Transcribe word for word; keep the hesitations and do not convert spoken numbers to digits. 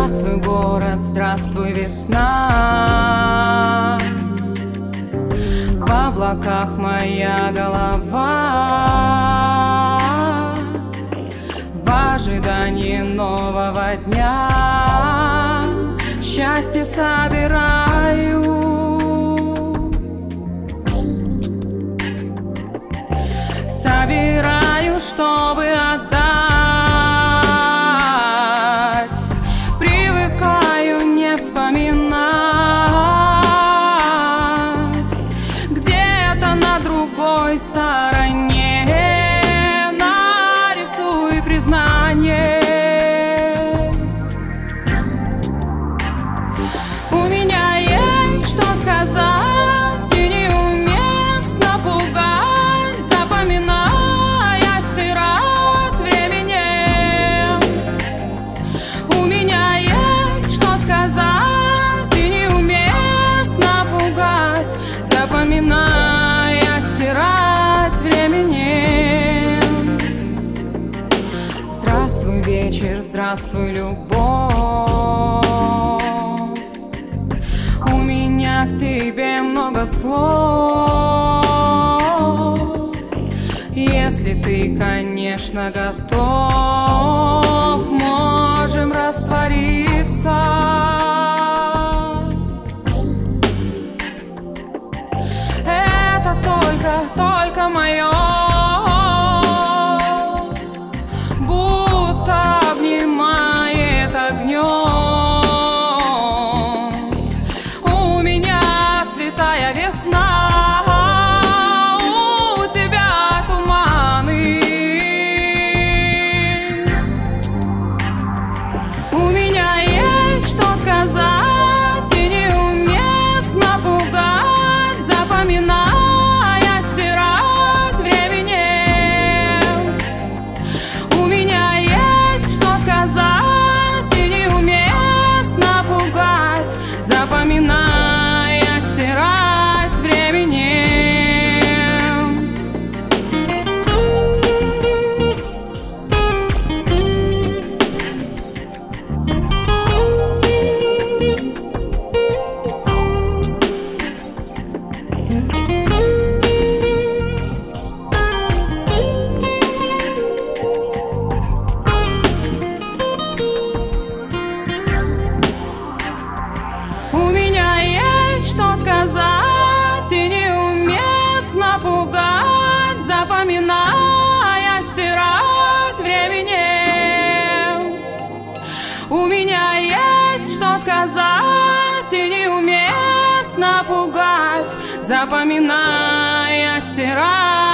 Здравствуй, город, здравствуй, весна. В облаках моя голова, в ожидании нового дня счастье собираю. Собираю, чтобы отдать. Привыкаю не вспоминать. Где-то на другой стороне нарисуй признание. У меня есть что сказать, и неуместно пугать, запоминая стирать временем. У меня есть что сказать, и неуместно пугать, запоминая стирать временем. Здравствуй, вечер, здравствуй, любовь. У меня к тебе много слов. Если ты, конечно, готов, можем раствориться. Это только, только мое, будто обнимает огнем. У меня святая весна, у тебя туманы. У меня есть что сказать, и неуместно пугать, запоминая стирать временем. У меня есть что сказать, и неуместно пугать, запоминая стирать временем. У меня есть что сказать, и неуместно пугать, запоминая стирать временем. У меня есть что сказать, и неуместно пугать, запоминая стирать.